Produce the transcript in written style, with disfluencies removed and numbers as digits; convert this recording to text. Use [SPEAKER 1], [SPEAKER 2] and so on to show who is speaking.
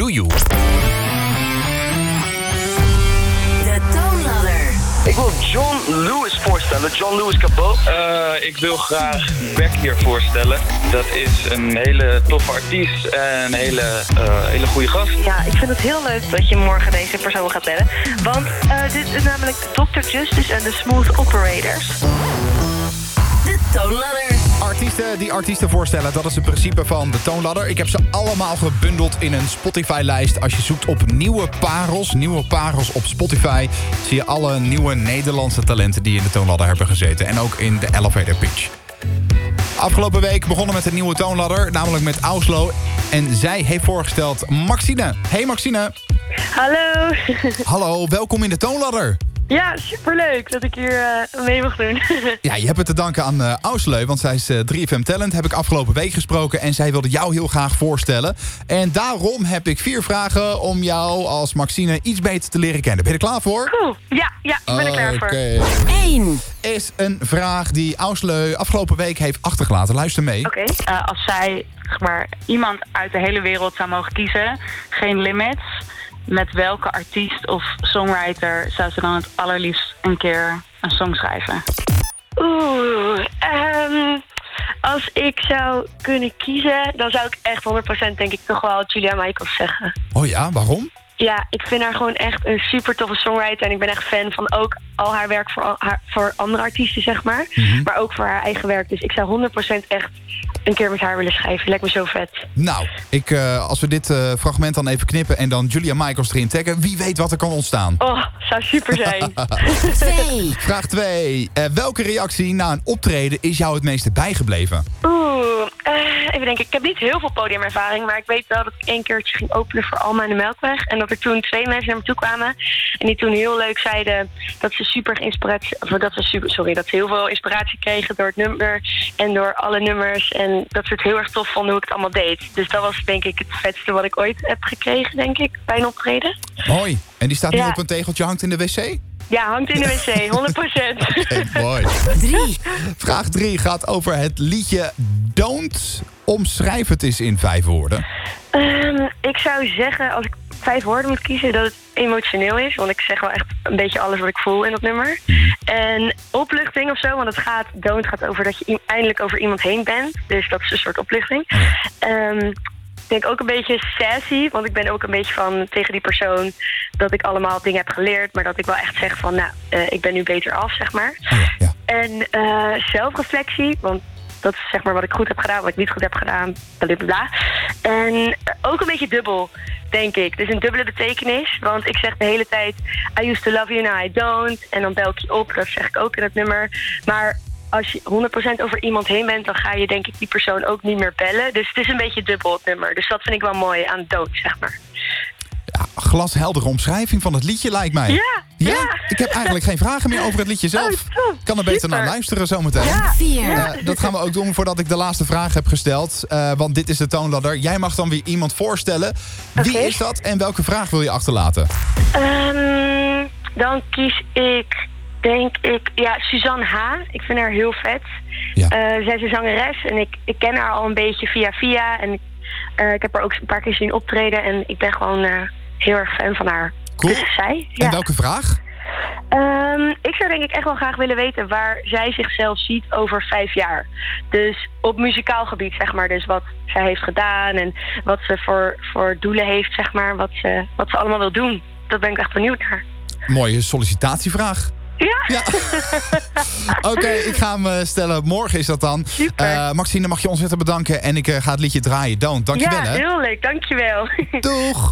[SPEAKER 1] You.
[SPEAKER 2] De Toonladder.
[SPEAKER 3] Ik wil John Lewis voorstellen, John Lewis Cabot.
[SPEAKER 4] Ik wil graag Beck hier voorstellen. Dat is een hele toffe artiest en een hele goede gast.
[SPEAKER 5] Ja, ik vind het heel leuk dat je morgen deze persoon gaat bellen. Want dit is namelijk Dr. Justice en de Smooth Operators.
[SPEAKER 2] De Toonladder.
[SPEAKER 1] Artiesten voorstellen, dat is het principe van de Toonladder. Ik heb ze allemaal gebundeld in een Spotify-lijst. Als je zoekt op nieuwe parels op Spotify, zie je alle nieuwe Nederlandse talenten die in de Toonladder hebben gezeten. En ook in de Elevator Pitch. Afgelopen week begonnen met een nieuwe Toonladder, namelijk met Auslo. En zij heeft voorgesteld Maxine. Hey Maxine.
[SPEAKER 5] Hallo.
[SPEAKER 1] Hallo, welkom in de Toonladder.
[SPEAKER 5] Ja, superleuk dat ik hier mee mag doen.
[SPEAKER 1] Ja, je hebt het te danken aan Ausleu, want zij is 3FM Talent. Heb ik afgelopen week gesproken en zij wilde jou heel graag voorstellen. En daarom heb ik 4 vragen om jou als Maxine iets beter te leren kennen. Ben je er klaar voor?
[SPEAKER 5] Cool. Ja, ben ik klaar voor.
[SPEAKER 1] Oké.
[SPEAKER 2] 1.
[SPEAKER 1] Is een vraag die Ausleu afgelopen week heeft achtergelaten. Luister mee.
[SPEAKER 5] Oké.
[SPEAKER 6] Als zij iemand uit de hele wereld zou mogen kiezen, geen limits, met welke artiest of songwriter zou ze dan het allerliefst een keer een song schrijven?
[SPEAKER 5] Als ik zou kunnen kiezen, dan zou ik echt 100% denk ik toch wel Julia Michaels zeggen.
[SPEAKER 1] Oh ja, waarom?
[SPEAKER 5] Ja, ik vind haar gewoon echt een super toffe songwriter. En ik ben echt fan van ook al haar werk voor andere artiesten, zeg maar.
[SPEAKER 1] Mm-hmm.
[SPEAKER 5] Maar ook voor haar eigen werk. Dus ik zou 100% echt een keer met haar willen schrijven. Lijkt me zo vet.
[SPEAKER 1] Nou, als we dit fragment dan even knippen en dan Julia Michaels erin taggen, wie weet wat er kan ontstaan.
[SPEAKER 5] Oh, zou super zijn.
[SPEAKER 2] 2.
[SPEAKER 1] Vraag 2. Welke reactie na een optreden is jou het meeste bijgebleven?
[SPEAKER 5] Even denken. Ik heb niet heel veel podiumervaring, maar ik weet wel dat ik 1 keertje ging openen voor Alma en de Melkweg. En dat er toen 2 mensen naar me toe kwamen. En die toen heel leuk zeiden dat ze dat ze heel veel inspiratie kregen door het nummer en door alle nummers. En dat ze het heel erg tof vonden hoe ik het allemaal deed. Dus dat was denk ik het vetste wat ik ooit heb gekregen, denk ik, bij een optreden.
[SPEAKER 1] Mooi. En die staat nu op een tegeltje, hangt in de wc?
[SPEAKER 5] Ja, hangt in de wc, 100%.
[SPEAKER 1] Hey, mooi.
[SPEAKER 2] 3.
[SPEAKER 1] Vraag 3 gaat over het liedje Don't. Omschrijf het eens in 5 woorden.
[SPEAKER 5] Ik zou zeggen, als ik 5 woorden moet kiezen, dat het emotioneel is. Want ik zeg wel echt een beetje alles wat ik voel in dat nummer. En opluchting of zo, want Don't gaat over dat je eindelijk over iemand heen bent. Dus dat is een soort opluchting. Ik denk ook een beetje sassy, want ik ben ook een beetje van tegen die persoon dat ik allemaal dingen heb geleerd, maar dat ik wel echt zeg van, ik ben nu beter af, zeg maar.
[SPEAKER 1] Ja.
[SPEAKER 5] En zelfreflectie, want dat is zeg maar wat ik goed heb gedaan, wat ik niet goed heb gedaan, blablabla. En ook een beetje dubbel, denk ik. Dus een dubbele betekenis, want ik zeg de hele tijd I used to love you, now I don't. En dan bel ik je op, dat zeg ik ook in het nummer. Maar als je 100% over iemand heen bent, dan ga je denk ik die persoon ook niet meer bellen. Dus het is een beetje dubbel het nummer. Dus dat vind ik wel mooi aan Don't, zeg maar.
[SPEAKER 1] Ja, glasheldere omschrijving van het liedje lijkt mij.
[SPEAKER 5] Ja.
[SPEAKER 1] Ik heb eigenlijk geen vragen meer over het liedje zelf.
[SPEAKER 5] Oh,
[SPEAKER 1] Ik kan er beter naar luisteren zometeen.
[SPEAKER 5] Ja.
[SPEAKER 2] 4.
[SPEAKER 1] Dat gaan we ook doen voordat ik de laatste vraag heb gesteld. Want dit is de Toonladder. Jij mag dan weer iemand voorstellen. Wie is dat en welke vraag wil je achterlaten?
[SPEAKER 5] Dan kies ik, denk ik, Suzanne H. Ik vind haar heel vet.
[SPEAKER 1] Ja.
[SPEAKER 5] Zij is een zangeres en ik ken haar al een beetje via. En ik heb haar ook een paar keer zien optreden. En ik ben gewoon heel erg fan van haar.
[SPEAKER 1] Cool.
[SPEAKER 5] Dus zij.
[SPEAKER 1] En welke vraag?
[SPEAKER 5] Ik zou denk ik echt wel graag willen weten waar zij zichzelf ziet over 5 jaar. Dus op muzikaal gebied, zeg maar. Dus wat zij heeft gedaan en wat ze voor doelen heeft, zeg maar. Wat ze allemaal wil doen. Dat ben ik echt benieuwd naar.
[SPEAKER 1] Mooie sollicitatievraag.
[SPEAKER 5] Ja.
[SPEAKER 1] Oké, ik ga hem stellen. Morgen is dat dan.
[SPEAKER 5] Super.
[SPEAKER 1] Maxine, mag je ontzettend bedanken. En ik ga het liedje draaien. Don't. Dankjewel,
[SPEAKER 5] Ja,
[SPEAKER 1] hè.
[SPEAKER 5] heel leuk. Dankjewel.
[SPEAKER 1] Doeg.